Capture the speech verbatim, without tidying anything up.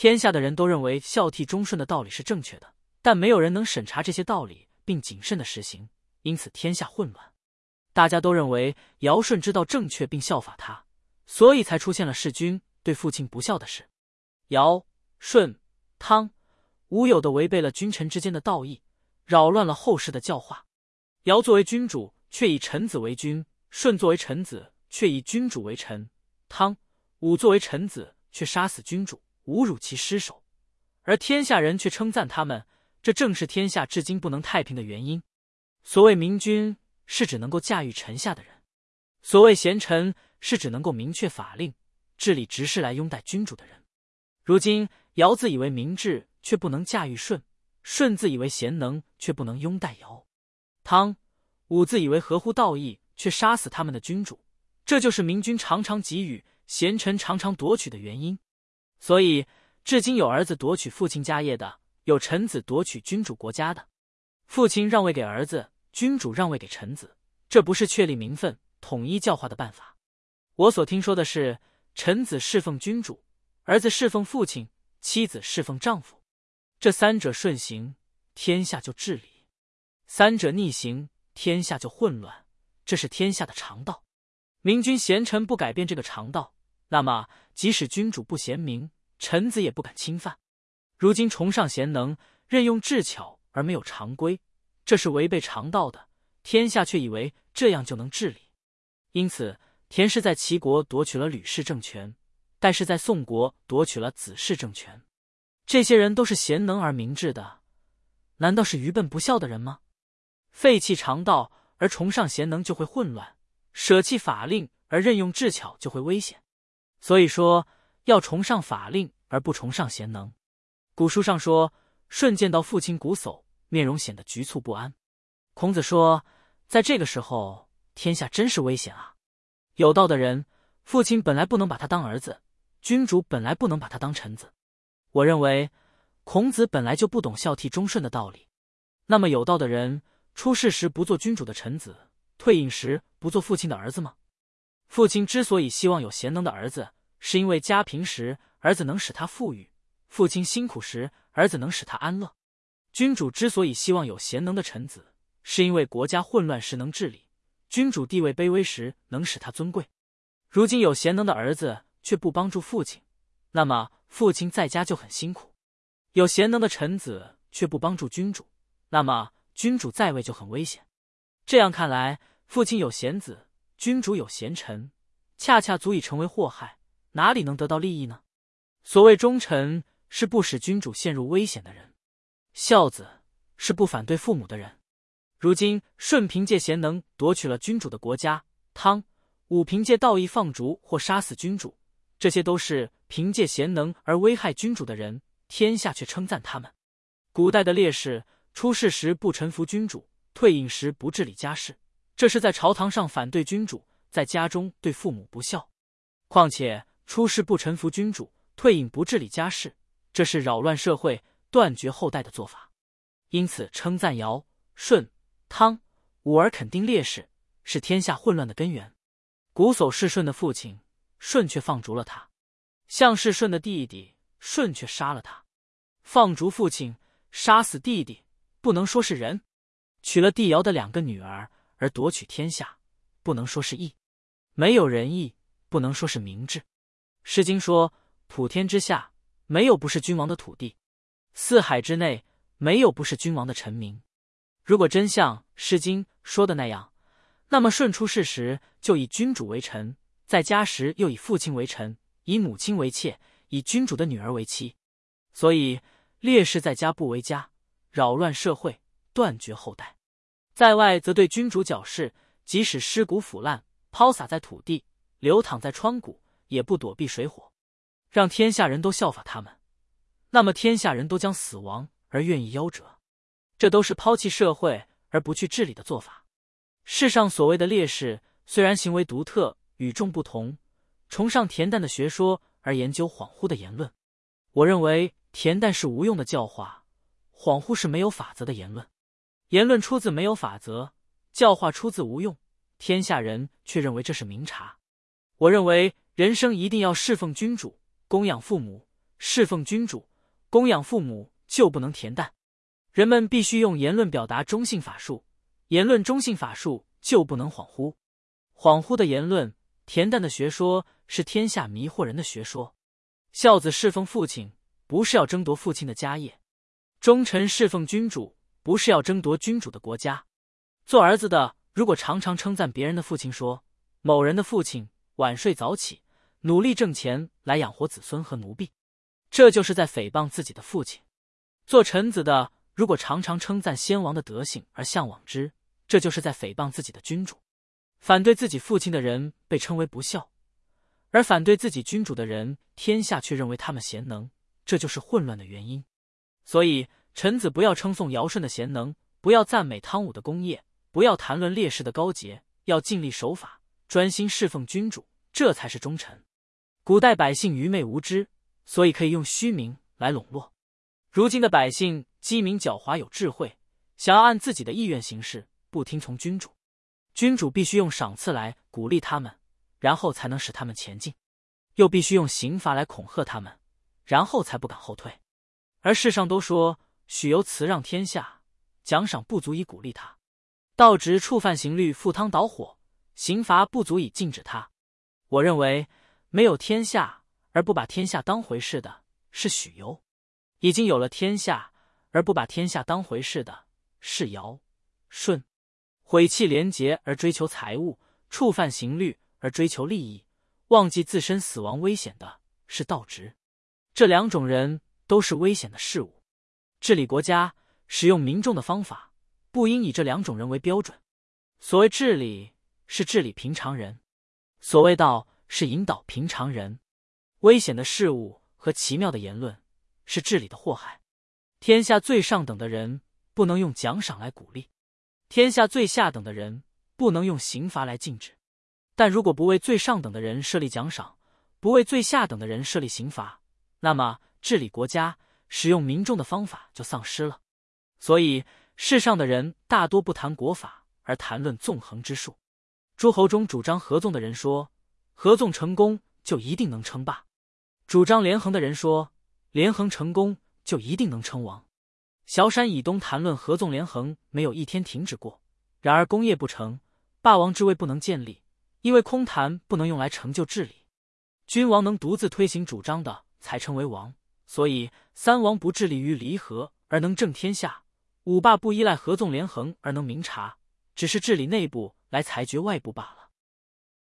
天下的人都认为孝悌忠顺的道理是正确的，但没有人能审查这些道理并谨慎的实行，因此天下混乱。大家都认为尧舜知道正确并效法他，所以才出现了弑君对父亲不孝的事。尧、舜、汤、武有的违背了君臣之间的道义，扰乱了后世的教化。尧作为君主，却以臣子为君；舜作为臣子，却以君主为臣；汤、武作为臣子，却杀死君主，侮辱其尸首，而天下人却称赞他们，这正是天下至今不能太平的原因。所谓明君，是指能够驾驭臣下的人；所谓贤臣，是指能够明确法令、治理执事来拥戴君主的人。如今尧自以为明智，却不能驾驭舜；舜自以为贤能，却不能拥戴尧；汤、武自以为合乎道义，却杀死他们的君主。这就是明君常常给予，贤臣常常夺取的原因。所以至今有儿子夺取父亲家业的，有臣子夺取君主国家的。父亲让位给儿子，君主让位给臣子，这不是确立名分、统一教化的办法。我所听说的是，臣子侍奉君主，儿子侍奉父亲，妻子侍奉丈夫。这三者顺行，天下就治理；三者逆行，天下就混乱。这是天下的常道。明君贤臣不改变这个常道，那么即使君主不贤明，臣子也不敢侵犯。如今崇尚贤能，任用智巧而没有常规，这是违背常道的，天下却以为这样就能治理。因此田氏在齐国夺取了吕氏政权，戴氏在宋国夺取了子氏政权。这些人都是贤能而明智的，难道是愚笨不孝的人吗？废弃常道而崇尚贤能就会混乱，舍弃法令而任用智巧就会危险。所以说要崇尚法令而不崇尚贤能。古书上说，舜见到父亲瞽叟，面容显得局促不安。孔子说，在这个时候天下真是危险啊！有道的人，父亲本来不能把他当儿子，君主本来不能把他当臣子。我认为孔子本来就不懂孝悌忠顺的道理。那么有道的人出世时不做君主的臣子，退隐时不做父亲的儿子吗？父亲之所以希望有贤能的儿子，是因为家贫时儿子能使他富裕，父亲辛苦时儿子能使他安乐。君主之所以希望有贤能的臣子，是因为国家混乱时能治理，君主地位卑微时能使他尊贵。如今有贤能的儿子却不帮助父亲，那么父亲在家就很辛苦；有贤能的臣子却不帮助君主，那么君主在位就很危险。这样看来，父亲有贤子，君主有贤臣，恰恰足以成为祸害，哪里能得到利益呢？所谓忠臣，是不使君主陷入危险的人；孝子是不反对父母的人。如今舜凭借贤能夺取了君主的国家，汤、武凭借道义放逐或杀死君主，这些都是凭借贤能而危害君主的人，天下却称赞他们。古代的烈士出世时不臣服君主，退隐时不治理家事，这是在朝堂上反对君主，在家中对父母不孝。况且出世不臣服君主，退隐不治理家事，这是扰乱社会、断绝后代的做法。因此称赞尧、舜、汤、武而肯定烈士，是天下混乱的根源。瞽叟是舜的父亲，舜却放逐了他；项是舜的弟弟，舜却杀了他。放逐父亲，杀死弟弟，不能说是仁；娶了帝尧的两个女儿而夺取天下，不能说是义。没有仁义，不能说是明智。诗经说，普天之下，没有不是君王的土地；四海之内，没有不是君王的臣民。如果真像诗经说的那样，那么舜出世时就以君主为臣，在家时又以父亲为臣，以母亲为妾，以君主的女儿为妻。所以烈士在家不为家，扰乱社会，断绝后代；在外则对君主矫饰，即使尸骨腐烂，抛洒在土地，流淌在川谷，也不躲避水火，让天下人都效法他们。那么天下人都将死亡而愿意夭折，这都是抛弃社会而不去治理的做法。世上所谓的烈士，虽然行为独特，与众不同，崇尚恬淡的学说而研究恍惚的言论。我认为恬淡是无用的教化，恍惚是没有法则的言论。言论出自没有法则，教化出自无用，天下人却认为这是明察。我认为人生一定要侍奉君主，供养父母， 侍奉君主，供养父母，就不能恬淡。人们必须用言论表达中性法术，言论中性法术就不能恍惚。恍惚的言论，恬淡的学说，是天下迷惑人的学说。孝子侍奉父亲，不是要争夺父亲的家业；忠臣侍奉君主，不是要争夺君主的国家。做儿子的，如果常常称赞别人的父亲说，某人的父亲晚睡早起，努力挣钱来养活子孙和奴婢，这就是在诽谤自己的父亲。做臣子的，如果常常称赞先王的德行而向往之，这就是在诽谤自己的君主。反对自己父亲的人被称为不孝，而反对自己君主的人，天下却认为他们贤能，这就是混乱的原因。所以臣子不要称颂尧舜的贤能，不要赞美汤武的功业，不要谈论烈士的高洁，要尽力守法，专心侍奉君主，这才是忠臣。古代百姓愚昧无知，所以可以用虚名来笼络。如今的百姓机敏狡猾有智慧，想要按自己的意愿行事，不听从君主。君主必须用赏赐来鼓励他们，然后才能使他们前进，又必须用刑罚来恐吓他们，然后才不敢后退。而世上都说许由辞让天下，奖赏不足以鼓励他；道直触犯刑律，赴汤蹈火，刑罚不足以禁止他。我认为没有天下而不把天下当回事的是许由，已经有了天下而不把天下当回事的是尧舜。毁弃廉洁而追求财物，触犯刑律而追求利益，忘记自身死亡危险的是道直。这两种人都是危险的事物。治理国家，使用民众的方法，不应以这两种人为标准。所谓治理，是治理平常人；所谓道，是引导平常人。危险的事物和奇妙的言论，是治理的祸害。天下最上等的人，不能用奖赏来鼓励；天下最下等的人，不能用刑罚来禁止。但如果不为最上等的人设立奖赏，不为最下等的人设立刑罚，那么治理国家、使用民众的方法就丧失了。所以世上的人大多不谈国法，而谈论纵横之术。诸侯中主张合纵的人说，合纵成功就一定能称霸；主张连横的人说，连横成功就一定能称王。崤山以东谈论合纵连横，没有一天停止过。然而功业不成，霸王之位不能建立，因为空谈不能用来成就治理。君王能独自推行主张的，才称为王。所以三王不致力于离合而能正天下，五霸不依赖合纵连横而能明察，只是治理内部来裁决外部罢了。